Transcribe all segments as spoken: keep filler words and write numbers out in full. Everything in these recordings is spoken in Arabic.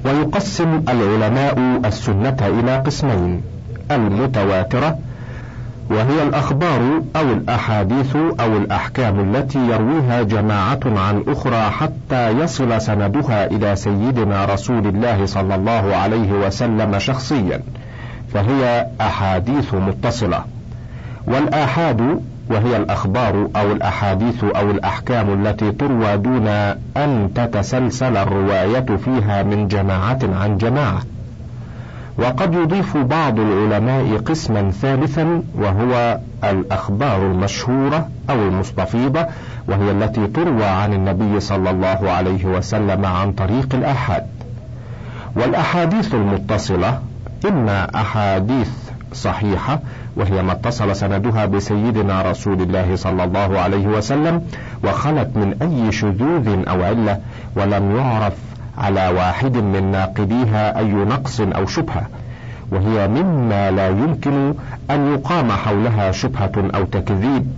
ويقسم العلماء السنة إلى قسمين: المتواترة، وهي الأخبار أو الأحاديث أو الأحكام التي يرويها جماعة عن أخرى حتى يصل سندها إلى سيدنا رسول الله صلى الله عليه وسلم شخصيا، فهي أحاديث متصلة. والآحاد وهي الأخبار أو الأحاديث أو الأحكام التي تروى دون أن تتسلسل الرواية فيها من جماعة عن جماعة. وقد يضيف بعض العلماء قسما ثالثا، وهو الأخبار المشهورة أو المستفيضة، وهي التي تروى عن النبي صلى الله عليه وسلم عن طريق الآحاد. والأحاديث المتصلة إما أحاديث صحيحة، وهي ما اتصل سندها بسيدنا رسول الله صلى الله عليه وسلم وخلت من أي شذوذ أو علة، ولم يعرف على واحد من ناقديها أي نقص أو شبهة، وهي مما لا يمكن أن يقام حولها شبهة أو تكذيب.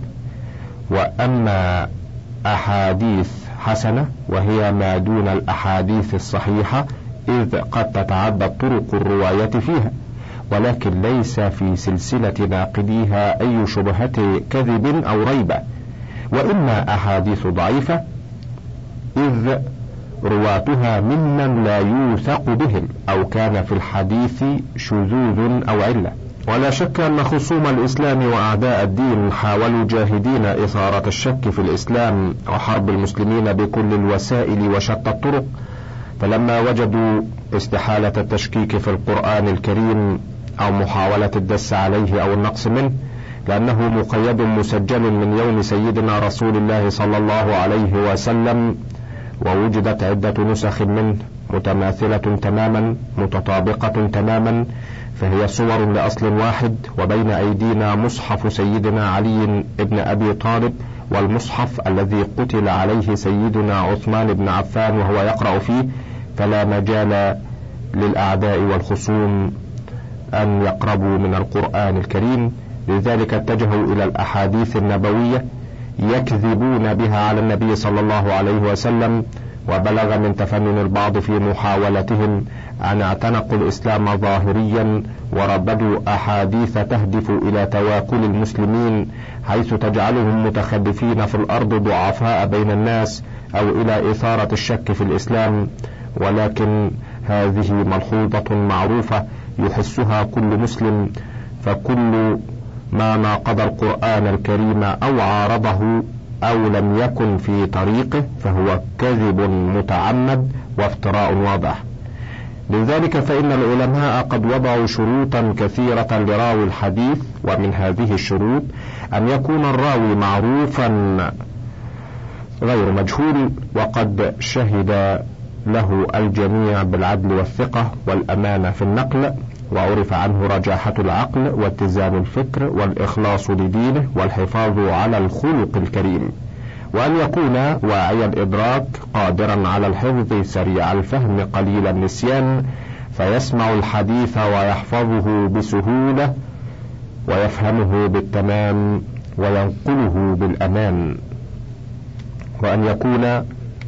وأما أحاديث حسنة وهي ما دون الأحاديث الصحيحة، إذ قد تتعدد طرق الرواية فيها، ولكن ليس في سلسلة ناقديها أي شبهة كذب أو ريبة. وإما أحاديث ضعيفة، إذ رواتها ممن لا يوثق بهم، أو كان في الحديث شذوذ أو علة. ولا شك أن خصوم الإسلام وأعداء الدين حاولوا جاهدين إثارة الشك في الإسلام وحرب المسلمين بكل الوسائل وشتى الطرق، فلما وجدوا استحالة التشكيك في القرآن الكريم أو محاولة الدس عليه أو النقص منه، لأنه مقيد مسجل من يوم سيدنا رسول الله صلى الله عليه وسلم، ووجدت عدة نسخ منه متماثلة تماما متطابقة تماما، فهي صور لأصل واحد. وبين أيدينا مصحف سيدنا علي بن أبي طالب، والمصحف الذي قتل عليه سيدنا عثمان بن عفان وهو يقرأ فيه، فلا مجال للأعداء والخصوم أن يقربوا من القرآن الكريم. لذلك اتجهوا إلى الأحاديث النبوية يكذبون بها على النبي صلى الله عليه وسلم، وبلغ من تفنن البعض في محاولتهم أن اعتنقوا الإسلام ظاهريا ورددوا أحاديث تهدف إلى تواكل المسلمين، حيث تجعلهم متخلفين في الأرض ضعفاء بين الناس، أو إلى إثارة الشك في الإسلام. ولكن هذه ملحوظة معروفة يحسها كل مسلم، فكل ما ناقض القرآن الكريم أو عارضه أو لم يكن في طريقه فهو كذب متعمد وافتراء واضح. لذلك فإن العلماء قد وضعوا شروطا كثيرة لراوي الحديث، ومن هذه الشروط أن يكون الراوي معروفا غير مجهول، وقد شهد له الجميع بالعدل والثقة والأمانة في النقل، وعرف عنه رجاحة العقل واتزان الفكر والإخلاص لدينه والحفاظ على الخلق الكريم، وأن يكون واعي الإدراك قادرا على الحفظ سريع الفهم قليل النسيان، فيسمع الحديث ويحفظه بسهولة ويفهمه بالتمام وينقله بالأمان، وأن يكون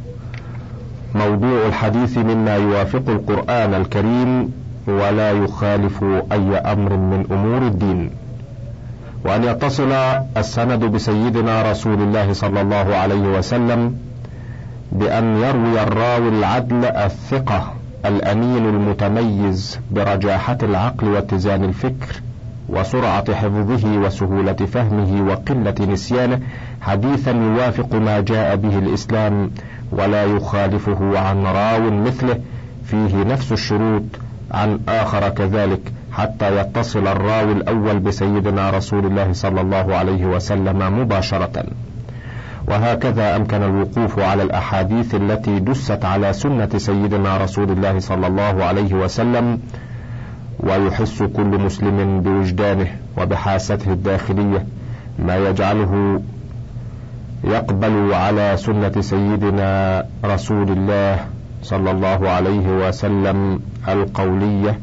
موضوع الحديث مما يوافق القرآن الكريم ولا يخالف أي أمر من أمور الدين، وأن يتصل السند بسيدنا رسول الله صلى الله عليه وسلم بأن يروي الراوي العدل الثقة الأمين المتميز برجاحة العقل واتزان الفكر وسرعة حفظه وسهولة فهمه وقلة نسيانه حديثا يوافق ما جاء به الإسلام ولا يخالفه عن راو مثله فيه نفس الشروط عن آخر كذلك، حتى يتصل الراوي الأول بسيدنا رسول الله صلى الله عليه وسلم مباشرة. وهكذا أمكن الوقوف على الأحاديث التي دست على سنة سيدنا رسول الله صلى الله عليه وسلم، ويحس كل مسلم بوجدانه وبحاسته الداخلية ما يجعله يقبل على سنة سيدنا رسول الله صلى الله عليه وسلم القولية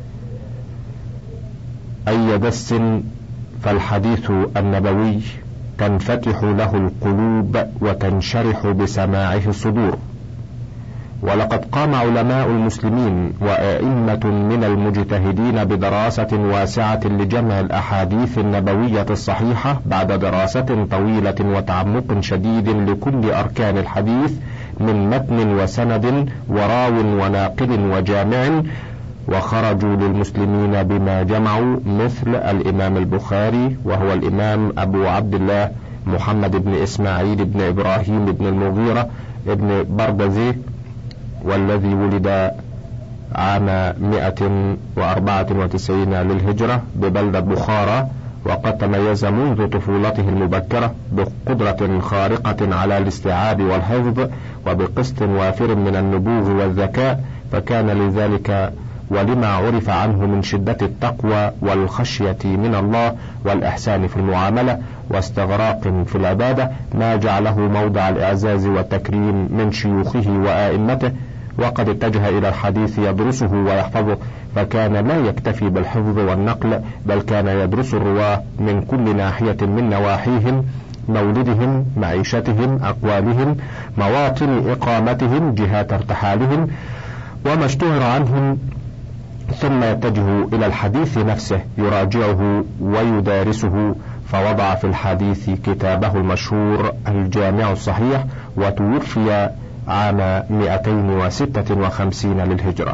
أي دس، فالحديث النبوي تنفتح له القلوب وتنشرح بسماعه الصدور، ولقد قام علماء المسلمين وأئمة من المجتهدين بدراسة واسعة لجمع الأحاديث النبوية الصحيحة بعد دراسة طويلة وتعمق شديد لكل أركان الحديث من متن وسند وراو وناقل وجامع، وخرجوا للمسلمين بما جمعوا، مثل الإمام البخاري وهو الإمام أبو عبد الله محمد بن إسماعيل بن إبراهيم بن المغيرة بن بردزي، والذي ولد عام مئة وأربعة وتسعين للهجرة ببلدة بخارى، وقد تميز منذ طفولته المبكرة بقدرة خارقة على الاستيعاب والحفظ وبقسط وافر من النبوغ والذكاء، فكان لذلك ولما عرف عنه من شدة التقوى والخشية من الله والإحسان في المعاملة واستغراق في العبادة ما جعله موضع الإعزاز والتكريم من شيوخه وآئمته، وقد اتجه إلى الحديث يدرسه ويحفظه، فكان لا يكتفي بالحفظ والنقل، بل كان يدرس الرواة من كل ناحية من نواحيهم: مولدهم، معيشتهم، أقوالهم، مواطن إقامتهم، جهات ارتحالهم، وما اشتهر عنهم، ثم يتجه إلى الحديث نفسه يراجعه ويدارسه، فوضع في الحديث كتابه المشهور الجامع الصحيح، وتوفي عام مئتين وستة وخمسين للهجرة.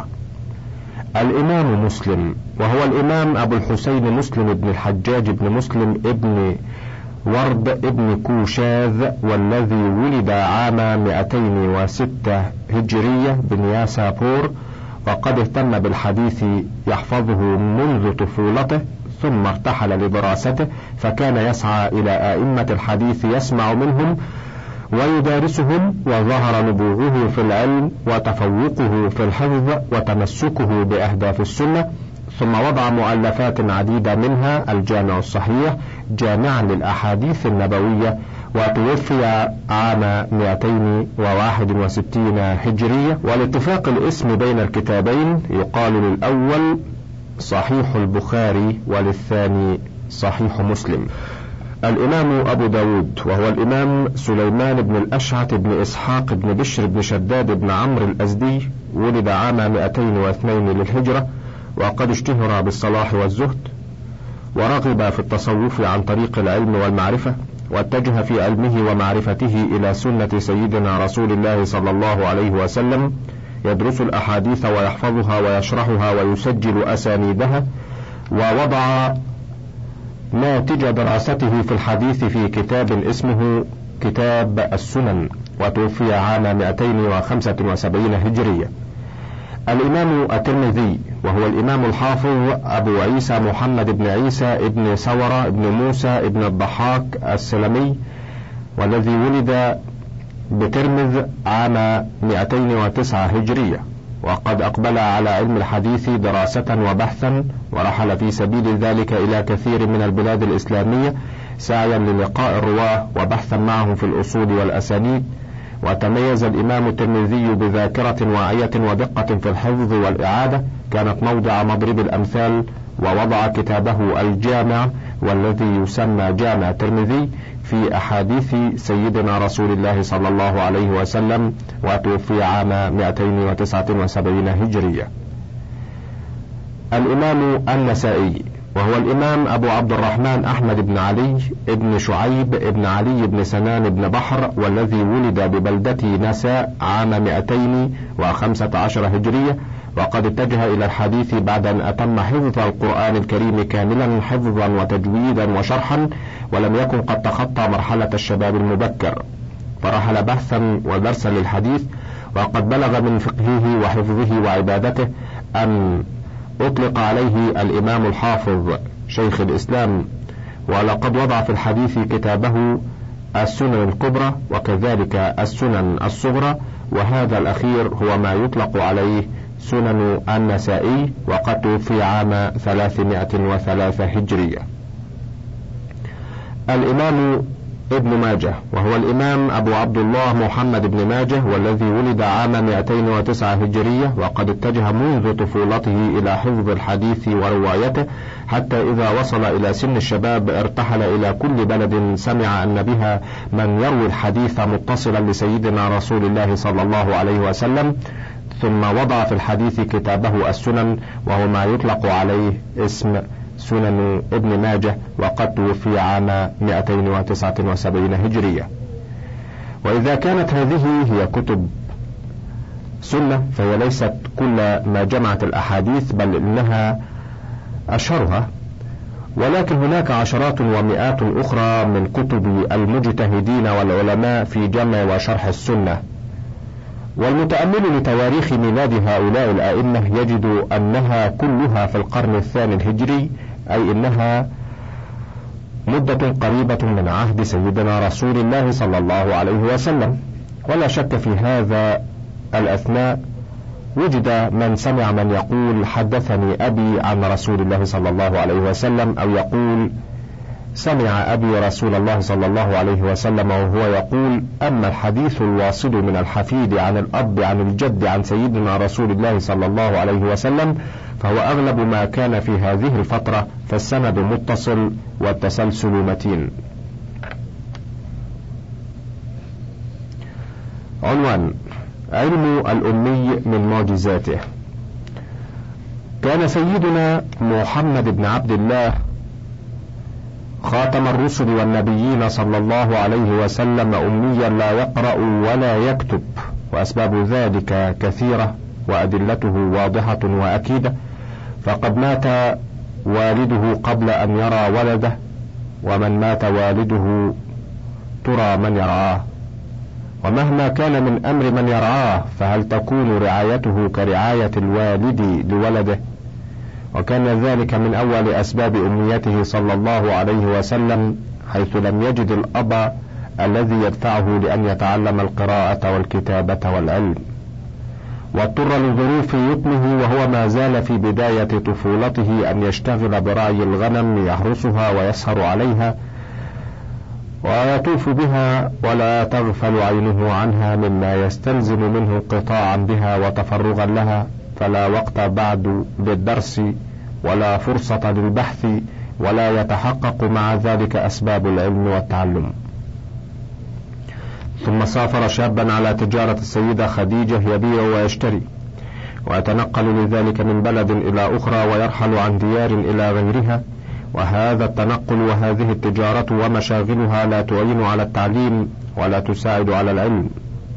الإمام مسلم، وهو الإمام أبو الحسين مسلم بن الحجاج بن مسلم ابن ورد ابن كوشاذ، والذي ولد عام مئتين وستة هجرية بنياسابور، وقد اهتم بالحديث يحفظه منذ طفولته، ثم ارتحل لدراسته، فكان يسعى إلى أئمة الحديث يسمع منهم ويدارسهم، وظهر نبوغه في العلم وتفوقه في الحفظ وتمسكه بأهداف السنة، ثم وضع مؤلفات عديدة منها الجامع الصحيح جامعا للأحاديث النبوية، وتوفي عام مئتين وواحد وستين هجرية. والاتفاق الاسم بين الكتابين يقال للأول صحيح البخاري وللثاني صحيح مسلم. الإمام أبو داود، وهو الإمام سليمان بن الأشعث بن إسحاق بن بشر بن شداد بن عمرو الأزدي، ولد عام مئتين واثنين للهجرة، وقد اشتهر بالصلاح والزهد، ورغب في التصوف عن طريق العلم والمعرفة، واتجه في علمه ومعرفته إلى سنة سيدنا رسول الله صلى الله عليه وسلم، يدرس الأحاديث ويحفظها ويشرحها ويسجل أسانيدها، ووضع ناتج دراسته في الحديث في كتاب اسمه كتاب السنن، وتوفي عام مئتين وخمسة وسبعين هجرية. الإمام الترمذي، وهو الإمام الحافظ أبو عيسى محمد بن عيسى ابن سورة ابن موسى ابن الضحاك السلمي، والذي ولد بترمذ عام مئتين وتسعة هجرية، وقد أقبل على علم الحديث دراسة وبحثا، ورحل في سبيل ذلك إلى كثير من البلاد الإسلامية سعيا للقاء الرواه وبحثا معهم في الأصول والأسانيد. وتميز الإمام الترمذي بذاكرة واعية ودقة في الحفظ والإعادة، كانت موضع مضرب الأمثال، ووضع كتابه الجامع، والذي يسمى جامع الترمذي، في أحاديث سيدنا رسول الله صلى الله عليه وسلم، وتوفي عام مئتين وتسعة وسبعين هجرية. الإمام النسائي، وهو الإمام أبو عبد الرحمن أحمد بن علي بن شعيب بن علي بن سنان بن بحر، والذي ولد ببلدة نساء عام مئتين وخمسة عشر هجرية، وقد اتجه إلى الحديث بعد أن أتم حفظ القرآن الكريم كاملا حفظا وتجويدا وشرحا، ولم يكن قد تخطى مرحلة الشباب المبكر، فرحل بحثا ودرسا للحديث، وقد بلغ من فقهه وحفظه وعبادته أن أطلق عليه الإمام الحافظ شيخ الإسلام، ولقد وضع في الحديث كتابه السنن الكبرى، وكذلك السنن الصغرى، وهذا الأخير هو ما يطلق عليه سنن النسائي، وقد توفي عام ثلاثمائة وثلاثة هجرية. الإمام ابن ماجه، وهو الإمام أبو عبد الله محمد بن ماجه، والذي ولد عام مئتين وتسعة هجرية، وقد اتجه منذ طفولته إلى حفظ الحديث وروايته، حتى إذا وصل إلى سن الشباب ارتحل إلى كل بلد سمع أن بها من يروي الحديث متصلا لسيدنا رسول الله صلى الله عليه وسلم، ثم وضع في الحديث كتابه السنن، وهو ما يطلق عليه اسم سنن ابن ماجه، وقد توفي عام مئتين وتسعة وسبعين هجرية. وإذا كانت هذه هي كتب سنة فهي ليست كل ما جمعت الأحاديث، بل إنها أشهرها، ولكن هناك عشرات ومئات أخرى من كتب المجتهدين والعلماء في جمع وشرح السنة. والمتأمل لتواريخ ميلاد هؤلاء الأئمة يجد أنها كلها في القرن الثاني الهجري، أي إنها مدة قريبة من عهد سيدنا رسول الله صلى الله عليه وسلم. ولا شك في هذا الأثناء وجد من سمع من يقول حدثني أبي عن رسول الله صلى الله عليه وسلم، أو يقول سمع أبي رسول الله صلى الله عليه وسلم وهو يقول. أما الحديث الواصل من الحفيد عن الأب عن الجد عن سيدنا رسول الله صلى الله عليه وسلم فهو أغلب ما كان في هذه الفترة، فالسند متصل والتسلسل متين. عنوان: علم الأمي من معجزاته. كان سيدنا محمد بن عبد الله خاتم الرسل والنبيين صلى الله عليه وسلم أميا لا يقرأ ولا يكتب، وأسباب ذلك كثيرة وأدلته واضحة وأكيدة، فقد مات والده قبل أن يرى ولده، ومن مات والده ترى من يرعاه، ومهما كان من أمر من يرعاه فهل تكون رعايته كرعاية الوالد لولده؟ وكان ذلك من أول أسباب أمنيته صلى الله عليه وسلم، حيث لم يجد الأب الذي يدفعه لأن يتعلم القراءة والكتابة والعلم، واضطر لظروف يتمه وهو ما زال في بداية طفولته أن يشتغل برعي الغنم يحرسها ويسهر عليها ويطوف بها، ولا تغفل عينه عنها مما يستلزم منه انقطاعا بها وتفرغا لها، فلا وقت بعد للدرس ولا فرصة للبحث، ولا يتحقق مع ذلك أسباب العلم والتعلم. ثم سافر شابا على تجارة السيدة خديجة يبيع ويشتري، ويتنقل لذلك من بلد إلى أخرى ويرحل عن ديار إلى غيرها، وهذا التنقل وهذه التجارة ومشاغلها لا تعين على التعليم ولا تساعد على العلم.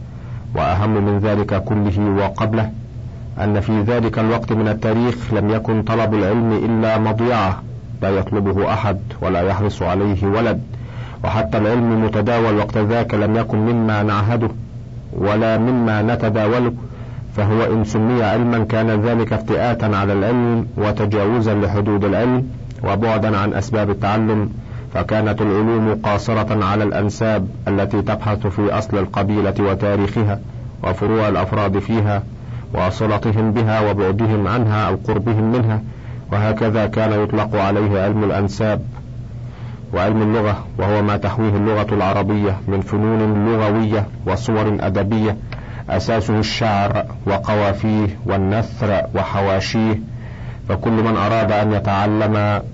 وأهم من ذلك كله وقبله أن في ذلك الوقت من التاريخ لم يكن طلب العلم إلا مضيعة لا يطلبه أحد ولا يحرص عليه ولد، وحتى العلم المتداول وقت ذاك لم يكن مما نعهده ولا مما نتداوله، فهو إن سمي علما كان ذلك افتئاتا على العلم وتجاوزا لحدود العلم وبعدا عن أسباب التعلم، فكانت العلوم قاصرة على الأنساب التي تبحث في أصل القبيلة وتاريخها وفروع الأفراد فيها وصلتهم بها وبعدهم عنها أو قربهم منها، وهكذا كان يطلق عليه علم الأنساب. وعلم اللغة وهو ما تحويه اللغة العربية من فنون لغوية وصور أدبية، أساسه الشعر وقوافيه والنثر وحواشيه، فكل من أراد أن يتعلم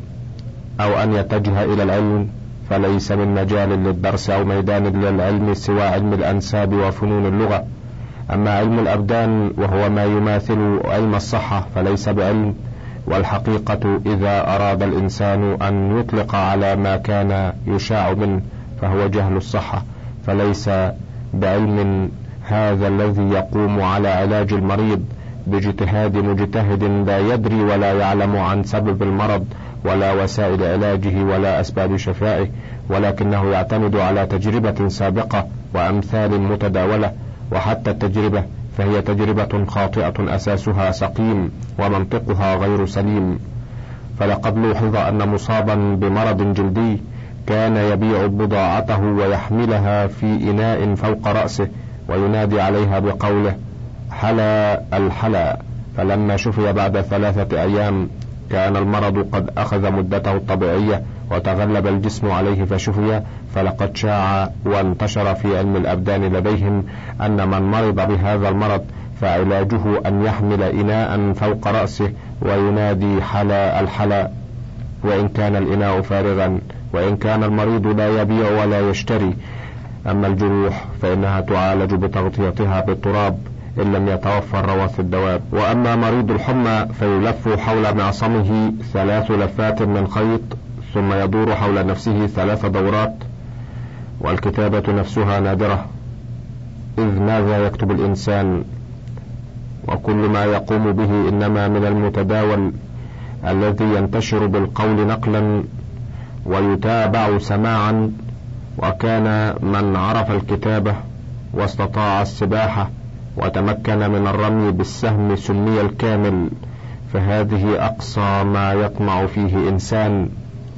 أو أن يتجه إلى العلم فليس من مجال للدرس أو ميدان للعلم سوى علم الأنساب وفنون اللغة. أما علم الأبدان وهو ما يماثل علم الصحة فليس بعلم، والحقيقة إذا أراد الإنسان أن يطلق على ما كان يشاع منه فهو جهل الصحة، فليس بعلم هذا الذي يقوم على علاج المريض باجتهاد مجتهد لا يدري ولا يعلم عن سبب المرض ولا وسائل علاجه ولا أسباب شفائه، ولكنه يعتمد على تجربة سابقة وأمثال متداولة، وحتى التجربة فهي تجربة خاطئة أساسها سقيم ومنطقها غير سليم. فلقد لوحظ أن مصابا بمرض جلدي كان يبيع بضاعته ويحملها في إناء فوق رأسه وينادي عليها بقوله حلا الحلا، فلما شفي بعد ثلاثة أيام كان المرض قد أخذ مدته الطبيعية وتغلب الجسم عليه فشفي، فلقد شاع وانتشر في علم الأبدان لديهم أن من مرض بهذا المرض فعلاجه أن يحمل إناء فوق رأسه وينادي حلا الحلا، وإن كان الإناء فارغا، وإن كان المريض لا يبيع ولا يشتري. أما الجروح فإنها تعالج بتغطيتها بالتراب إن لم يتوفر روث الدواب. وأما مريض الحمى فيلف حول معصمه ثلاث لفات من خيط، ثم يدور حول نفسه ثلاث دورات، والكتابة نفسها نادرة، إذ ماذا يكتب الإنسان؟ وكل ما يقوم به إنما من المتداول الذي ينتشر بالقول نقلا ويتابع سماعا. وكان من عرف الكتابة واستطاع السباحة وتمكن من الرمي بالسهم سمي الكامل، فهذه أقصى ما يطمع فيه إنسان،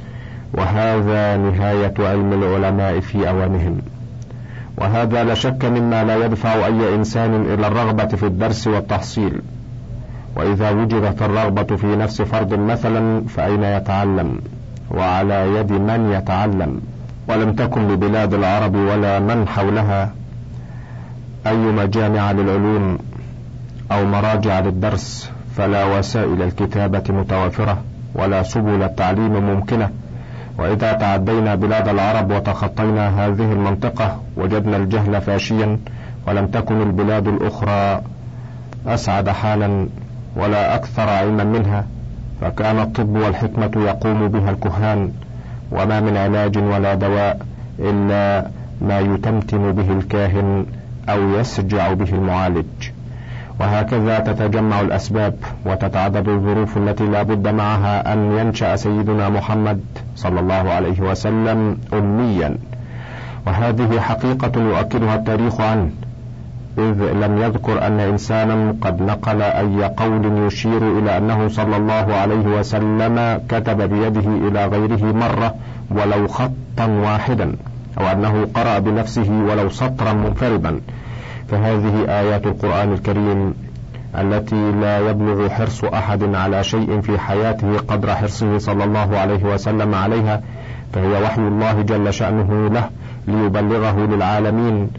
وهذا نهاية علم العلماء في أوانهم. وهذا لا شك مما لا يدفع أي إنسان إلى الرغبة في الدرس والتحصيل. وإذا وجدت الرغبة في نفس فرد مثلا فأين يتعلم؟ وعلى يد من يتعلم؟ ولم تكن لبلاد العرب ولا من حولها أي مجامع للعلوم أو مراجع للدرس، فلا وسائل الكتابة متوافرة ولا سبل التعليم ممكنة. وإذا تعدينا بلاد العرب وتخطينا هذه المنطقة وجدنا الجهل فاشيا، ولم تكن البلاد الأخرى أسعد حالا ولا أكثر علما منها، فكان الطب والحكمة يقوم بها الكهان، وما من علاج ولا دواء إلا ما يتمتم به الكاهن أو يسجع به المعالج. وهكذا تتجمع الأسباب وتتعدد الظروف التي لا بد معها أن ينشأ سيدنا محمد صلى الله عليه وسلم أميا، وهذه حقيقة يؤكدها التاريخ عنه، إذ لم يذكر أن إنسانا قد نقل أي قول يشير إلى أنه صلى الله عليه وسلم كتب بيده إلى غيره مرة ولو خطا واحدا، أو أنه قرأ بنفسه ولو سطرا منفردا. فهذه آيات القرآن الكريم التي لا يبلغ حرص أحد على شيء في حياته قدر حرصه صلى الله عليه وسلم عليها، فهي وحي الله جل شأنه له ليبلغه للعالمين،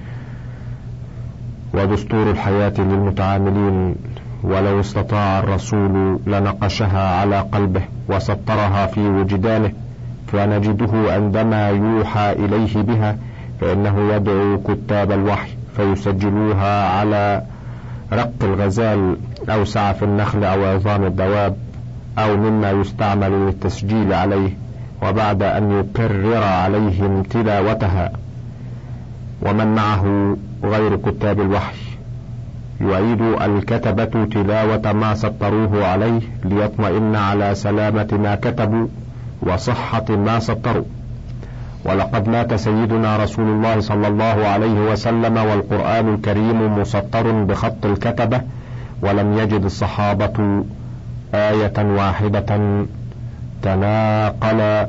ودستور الحياة للمتعاملين. ولو استطاع الرسول لنقشها على قلبه وسطرها في وجدانه، فنجده عندما يوحى إليه بها فإنه يدعو كتاب الوحي فيسجلوها على رق الغزال أو سعف النخل أو عظام الدواب أو مما يستعمل للتسجيل عليه، وبعد أن يكرر عليهم تلاوتها ومن معه غير كتاب الوحي يعيد الكتبة تلاوة ما سطروه عليه ليطمئن على سلامة ما كتبوا وصحة ما سطروا. ولقد مات سيدنا رسول الله صلى الله عليه وسلم والقرآن الكريم مسطر بخط الكتبة، ولم يجد الصحابة آية واحدة تناقل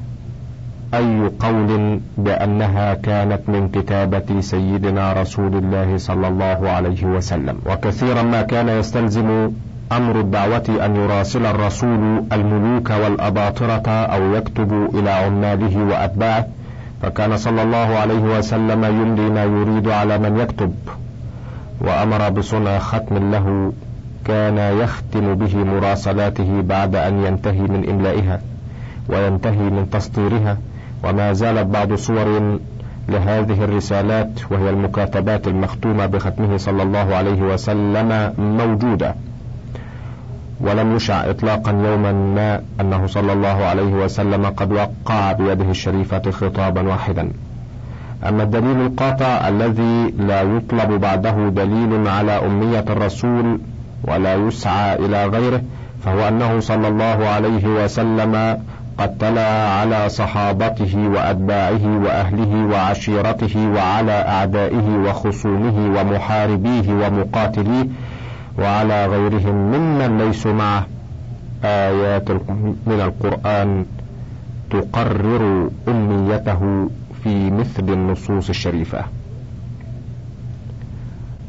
أي قول بأنها كانت من كتابة سيدنا رسول الله صلى الله عليه وسلم. وكثيرا ما كان يستلزم أمر الدعوة أن يراسل الرسول الملوك والأباطرة أو يكتب إلى عماله وأتباعه، فكان صلى الله عليه وسلم يملي ما يريد على من يكتب، وأمر بصنع ختم له كان يختم به مراسلاته بعد أن ينتهي من إملائها وينتهي من تسطيرها. وما زالت بعض صور لهذه الرسالات وهي المكاتبات المختومة بختمه صلى الله عليه وسلم موجودة، ولم يشع إطلاقا يوما ما أنه صلى الله عليه وسلم قد وقع بيده الشريفة خطابا واحدا. أما الدليل القاطع الذي لا يطلب بعده دليل على أمية الرسول ولا يسعى إلى غيره، فهو أنه صلى الله عليه وسلم قد تلا على صحابته وأتباعه وأهله وعشيرته وعلى أعدائه وخصومه ومحاربيه ومقاتليه وعلى غيرهم ممن ليسوا معه آيات من القرآن تقرر أميته في مثل النصوص الشريفة.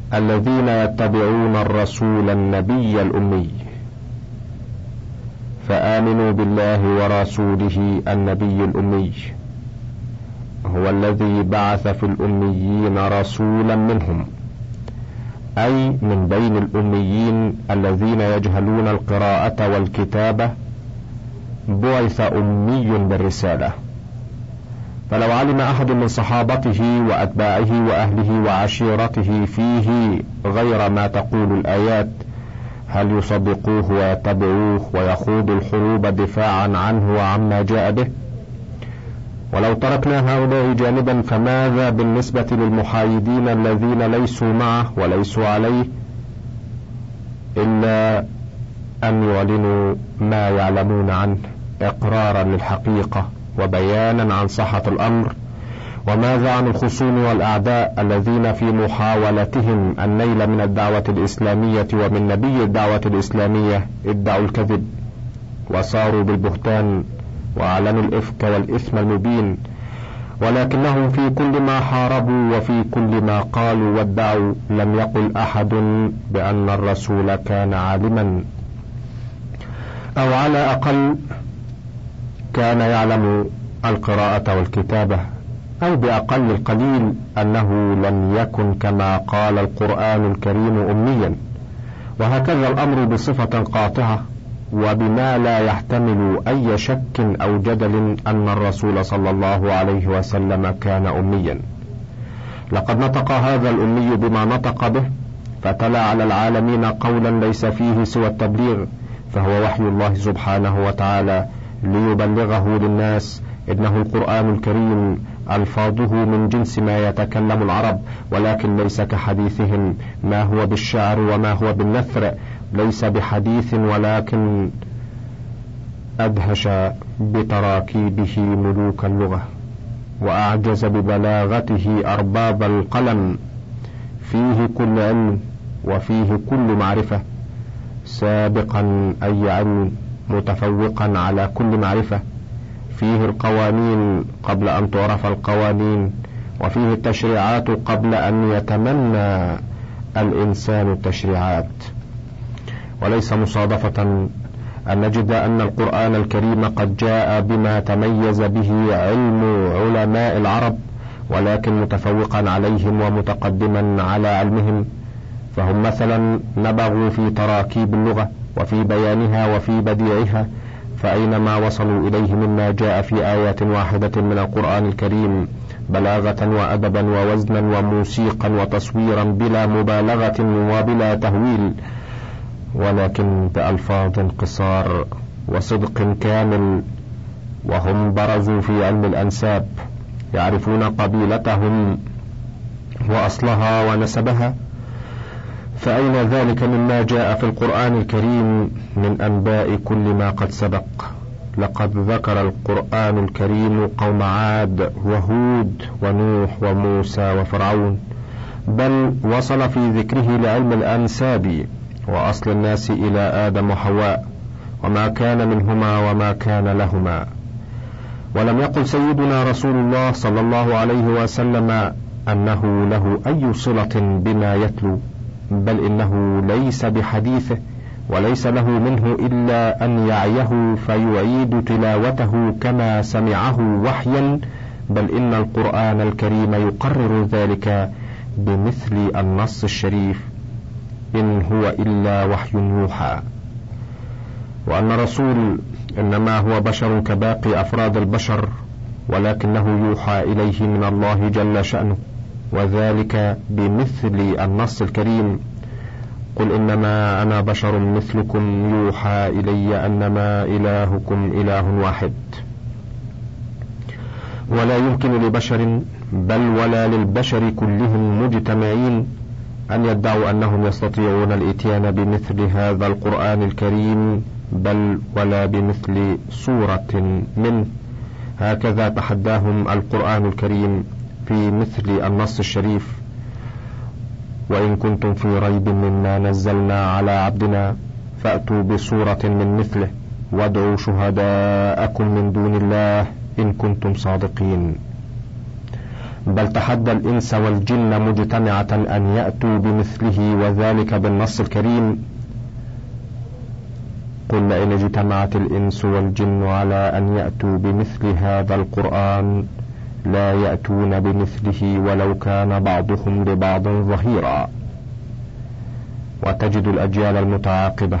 الذين يتبعون الرسول النبي الأمي، فآمنوا بالله ورسوله النبي الأمي، هو الذي بعث في الأميين رسولا منهم، أي من بين الأميين الذين يجهلون القراءة والكتابة بعث أمي بالرسالة. فلو علم أحد من صحابته وأتباعه وأهله وعشيرته فيه غير ما تقول الآيات، هل يصدقوه ويتبعوه ويخوضوا الحروب دفاعا عنه وعما جاء به؟ ولو تركنا هؤلاء جانبا، فماذا بالنسبة للمحايدين الذين ليسوا معه وليسوا عليه إلا أن يعلنوا ما يعلمون عنه إقرارا للحقيقة وبيانا عن صحة الأمر؟ وماذا عن الخصوم والأعداء الذين في محاولتهم النيل من الدعوة الإسلامية ومن نبي الدعوة الإسلامية ادعوا الكذب وصاروا بالبهتان وأعلنوا الإفك والإثم المبين، ولكنهم في كل ما حاربوا وفي كل ما قالوا وادعوا لم يقل أحد بأن الرسول كان عالما، أو على أقل كان يعلم القراءة والكتابة، أو بأقل القليل أنه لم يكن كما قال القرآن الكريم أميا. وهكذا الأمر بصفة قاطعة وبما لا يحتمل أي شك أو جدل أن الرسول صلى الله عليه وسلم كان أميا. لقد نطق هذا الأمي بما نطق به، فتلا على العالمين قولا ليس فيه سوى التبليغ، فهو وحي الله سبحانه وتعالى ليبلغه للناس. إنه القرآن الكريم ألفاظه من جنس ما يتكلم العرب، ولكن ليس كحديثهم، ما هو بالشعر وما هو بالنثر، ليس بحديث ولكن أدهش بتراكيبه ملوك اللغة، وأعجز ببلاغته أرباب القلم، فيه كل علم وفيه كل معرفة، سابقا أي علم متفوقا على كل معرفة، فيه القوانين قبل أن تعرف القوانين، وفيه التشريعات قبل أن يتمنى الإنسان التشريعات. وليس مصادفة أن نجد أن القرآن الكريم قد جاء بما تميز به علم علماء العرب، ولكن متفوقا عليهم ومتقدما على علمهم، فهم مثلا نبغوا في تراكيب اللغة وفي بيانها وفي بديعها، فأينما وصلوا إليه مما جاء في آيات واحدة من القرآن الكريم بلاغة وأدبا ووزنا وموسيقا وتصويرا بلا مبالغة وبلا تهويل، ولكن بألفاظ قصار وصدق كامل. وهم برزوا في علم الأنساب، يعرفون قبيلتهم وأصلها ونسبها، فأين ذلك مما جاء في القرآن الكريم من أنباء كل ما قد سبق؟ لقد ذكر القرآن الكريم قوم عاد وهود ونوح وموسى وفرعون، بل وصل في ذكره لعلم الأنساب وأصل الناس إلى آدم وحواء، وما كان منهما وما كان لهما. ولم يقل سيدنا رسول الله صلى الله عليه وسلم أنه له أي صلة بما يتلو، بل إنه ليس بحديثه، وليس له منه إلا أن يعيه فيعيد تلاوته كما سمعه وحيا، بل إن القرآن الكريم يقرر ذلك بمثل النص الشريف: إن هو إلا وحي يوحى. وأن الرسول إنما هو بشر كباقي أفراد البشر، ولكنه يوحى إليه من الله جل شأنه، وذلك بمثل النص الكريم: قل إنما أنا بشر مثلكم يوحى إلي أنما إلهكم إله واحد. ولا يمكن لبشر بل ولا للبشر كلهم مجتمعين أن يدعوا أنهم يستطيعون الإتيان بمثل هذا القرآن الكريم، بل ولا بمثل سورة منه. هكذا تحداهم القرآن الكريم في مثل النص الشريف: وإن كنتم في ريب مما نزلنا على عبدنا فأتوا بسورة من مثله وادعوا شهداءكم من دون الله إن كنتم صادقين. بل تحدى الإنس والجن مجتمعة أن يأتوا بمثله، وذلك بالنص الكريم: قل لئن اجتمعت الإنس والجن على أن يأتوا بمثل هذا القرآن لا يأتون بمثله ولو كان بعضهم لبعض ظهيرا. وتجد الأجيال المتعاقبة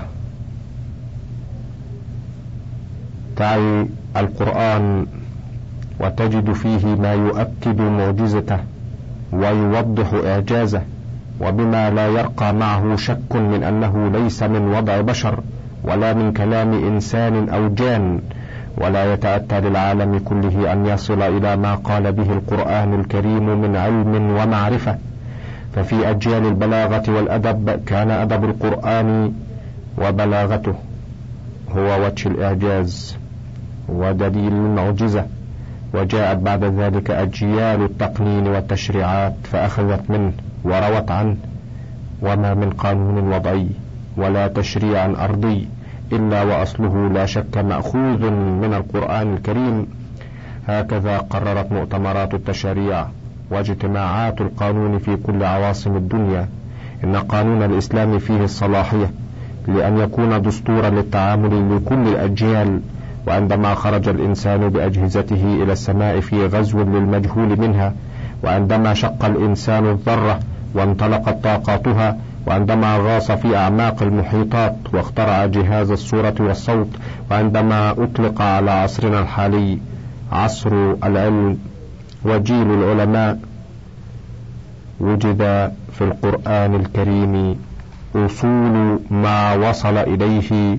تعي القرآن وتجد فيه ما يؤكد معجزته ويوضح إعجازه، وبما لا يرقى معه شك من أنه ليس من وضع بشر ولا من كلام إنسان أو جان، ولا يتأتى للعالم كله أن يصل إلى ما قال به القرآن الكريم من علم ومعرفة. ففي أجيال البلاغة والأدب كان أدب القرآن وبلاغته هو وجه الإعجاز ودليل المعجزة، وجاءت بعد ذلك أجيال التقنين والتشريعات فأخذت منه وروت عنه، وما من قانون وضعي ولا تشريع أرضي إلا وأصله لا شك مأخوذ من القرآن الكريم. هكذا قررت مؤتمرات التشريع واجتماعات القانون في كل عواصم الدنيا إن قانون الإسلام فيه الصلاحية لأن يكون دستورا للتعامل لكل الأجيال. وعندما خرج الإنسان بأجهزته إلى السماء في غزو للمجهول منها، وعندما شق الإنسان الذرة وانطلقت طاقاتها، وعندما غاص في أعماق المحيطات واخترع جهاز الصورة والصوت، وعندما أطلق على عصرنا الحالي عصر العلم وجيل العلماء، وجد في القرآن الكريم أصول ما وصل إليه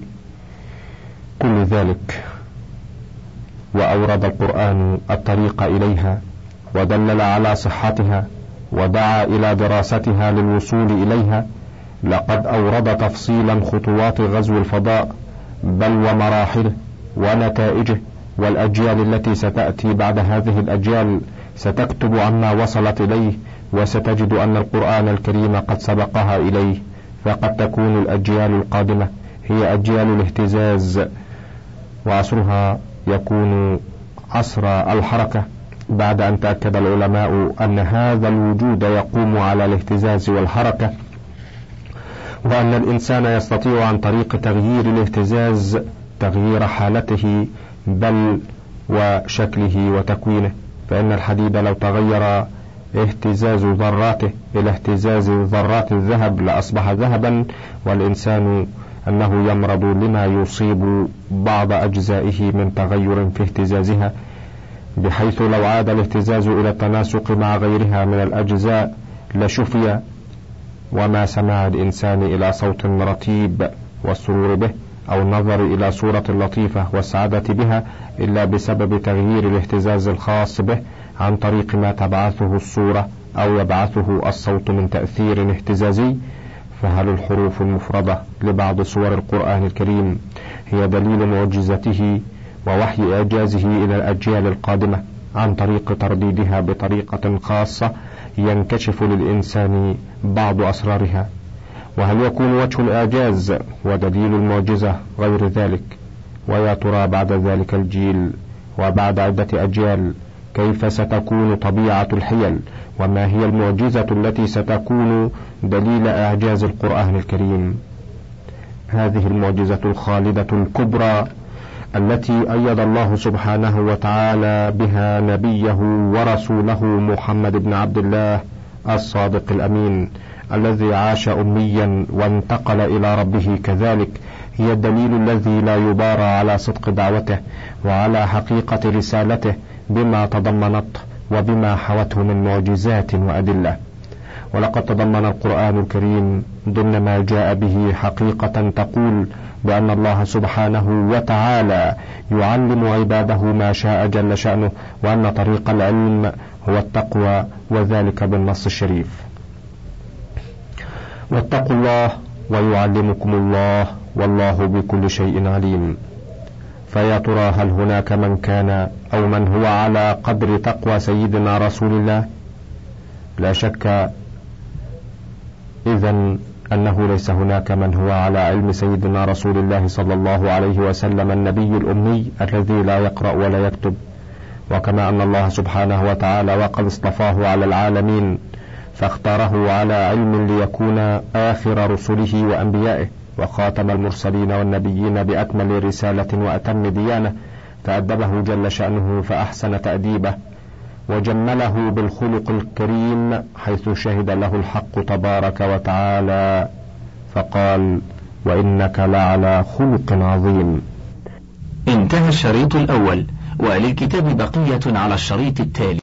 كل ذلك، وأورد القرآن الطريق إليها ودلل على صحتها ودعا إلى دراستها للوصول إليها. لقد أورد تفصيلا خطوات غزو الفضاء بل ومراحله ونتائجه، والأجيال التي ستأتي بعد هذه الأجيال ستكتب عما وصلت إليه، وستجد أن القرآن الكريم قد سبقها إليه. فقد تكون الأجيال القادمة هي أجيال الاهتزاز، وعصرها يكون عصر الحركة، بعد أن تأكد العلماء أن هذا الوجود يقوم على الاهتزاز والحركة، وأن الإنسان يستطيع عن طريق تغيير الاهتزاز تغيير حالته بل وشكله وتكوينه. فإن الحديد لو تغير اهتزاز ذراته إلى اهتزاز ذرات الذهب لأصبح ذهبا، والإنسان أنه يمرض لما يصيب بعض أجزائه من تغير في اهتزازها، بحيث لو عاد الاهتزاز إلى التناسق مع غيرها من الأجزاء لشفي. وما سماع الإنسان إلى صوت رتيب والسرور به أو النظر إلى صورة لطيفة والسعادة بها إلا بسبب تغيير الاهتزاز الخاص به عن طريق ما تبعثه الصورة أو يبعثه الصوت من تأثير اهتزازي. فهل الحروف المفردة لبعض صور القرآن الكريم هي دليل معجزته ووحي إعجازه إلى الأجيال القادمة عن طريق ترديدها بطريقة خاصة ينكشف للإنسان بعض أسرارها؟ وهل يكون وجه الإعجاز ودليل المعجزة غير ذلك؟ ويا ترى بعد ذلك الجيل وبعد عدة أجيال كيف ستكون طبيعة الحيل؟ وما هي المعجزة التي ستكون دليل إعجاز القرآن الكريم؟ هذه المعجزة الخالدة الكبرى التي أيد الله سبحانه وتعالى بها نبيه ورسوله محمد بن عبد الله الصادق الأمين الذي عاش أميا وانتقل إلى ربه كذلك، هي الدليل الذي لا يبارى على صدق دعوته وعلى حقيقة رسالته بما تضمنته وبما حوته من معجزات وأدلة. ولقد تضمن القرآن الكريم ضمن ما جاء به حقيقة تقول بأن الله سبحانه وتعالى يعلم عباده ما شاء جل شأنه، وأن طريق العلم هو التقوى، وذلك بالنص الشريف: واتقوا الله ويعلمكم الله والله بكل شيء عليم. فيا ترى هل هناك من كان أو من هو على قدر تقوى سيدنا رسول الله؟ لا شك إذن أنه ليس هناك من هو على علم سيدنا رسول الله صلى الله عليه وسلم النبي الأمي الذي لا يقرأ ولا يكتب. وكما أن الله سبحانه وتعالى وقد اصطفاه على العالمين فاختاره على علم ليكون آخر رسله وأنبيائه، وخاتم المرسلين والنبيين بأكمل رسالة وأتم ديانة، فأدبه جل شأنه فأحسن تأديبه، وجمله بالخلق الكريم، حيث شهد له الحق تبارك وتعالى فقال: وإنك لعلى خلق عظيم. انتهى الشريط الأول، وللكتاب بقية على الشريط التالي.